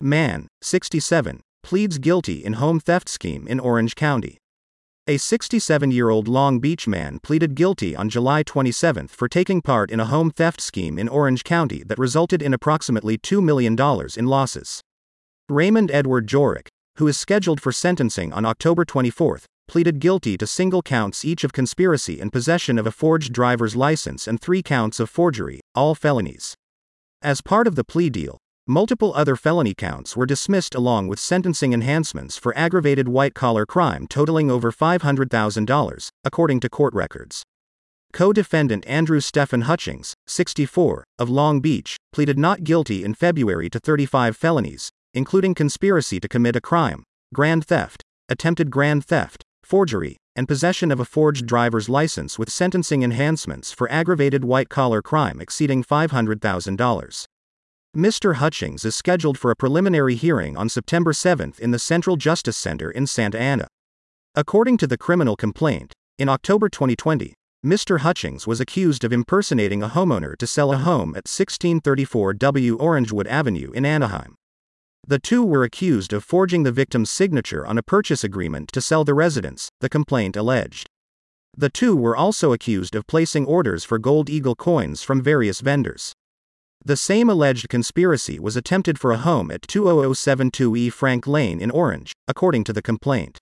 Man, 67, pleads guilty in home theft scheme in Orange County. A 67-year-old Long Beach man pleaded guilty on July 27 for taking part in a home theft scheme in Orange County that resulted in approximately $2 million in losses. Raymond Edward Jorick, who is scheduled for sentencing on October 24, pleaded guilty to single counts each of conspiracy and possession of a forged driver's license and 3 counts of forgery, all felonies. As part of the plea deal, multiple other felony counts were dismissed along with sentencing enhancements for aggravated white-collar crime totaling over $500,000, according to court records. Co-defendant Andrew Stephen Hutchings, 64, of Long Beach, pleaded not guilty in February to 35 felonies, including conspiracy to commit a crime, grand theft, attempted grand theft, forgery, and possession of a forged driver's license with sentencing enhancements for aggravated white-collar crime exceeding $500,000. Mr. Hutchings is scheduled for a preliminary hearing on September 7 in the Central Justice Center in Santa Ana. According to the criminal complaint, in October 2020, Mr. Hutchings was accused of impersonating a homeowner to sell a home at 1634 W. Orangewood Avenue in Anaheim. The two were accused of forging the victim's signature on a purchase agreement to sell the residence, the complaint alleged. The two were also accused of placing orders for Gold Eagle coins from various vendors. The same alleged conspiracy was attempted for a home at 20072 E. Frank Lane in Orange, according to the complaint.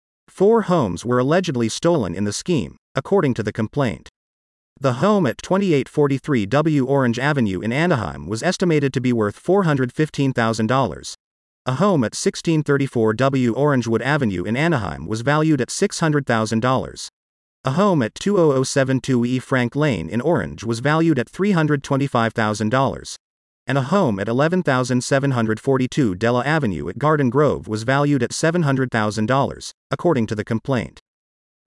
4 homes were allegedly stolen in the scheme, according to the complaint. The home at 2843 W. Orange Avenue in Anaheim was estimated to be worth $415,000. A home at 1634 W. Orangewood Avenue in Anaheim was valued at $600,000. A home at 20072 E. Frank Lane in Orange was valued at $325,000. And a home at 11742 Della Avenue at Garden Grove was valued at $700,000, according to the complaint.